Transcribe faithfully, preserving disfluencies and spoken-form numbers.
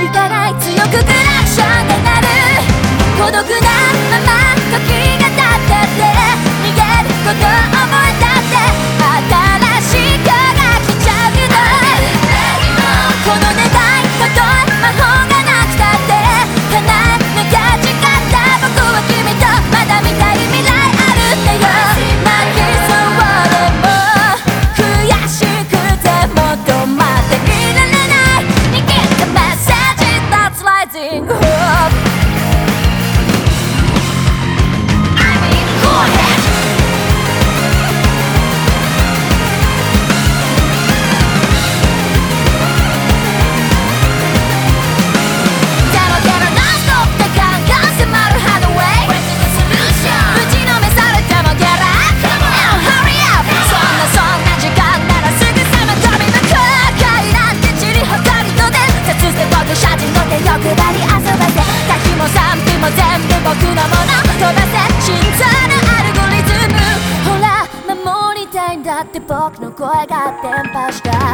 いかない強くクラクションが鳴る孤独なまま時が経ってって逃げることを思い出って新しい今日が来ちゃうけどこの願いたとえ魔法がなくたって叶えなきゃ誓った僕は君とまだ見たい未来あるんだよ泣きそうでも悔しくても止まっていられない握ったメッセージ That's rising hope欲張り遊ばせ滝も賛否も全部僕のもの飛ばせ心臓のアルゴリズムほら守りたいんだって僕の声が伝播した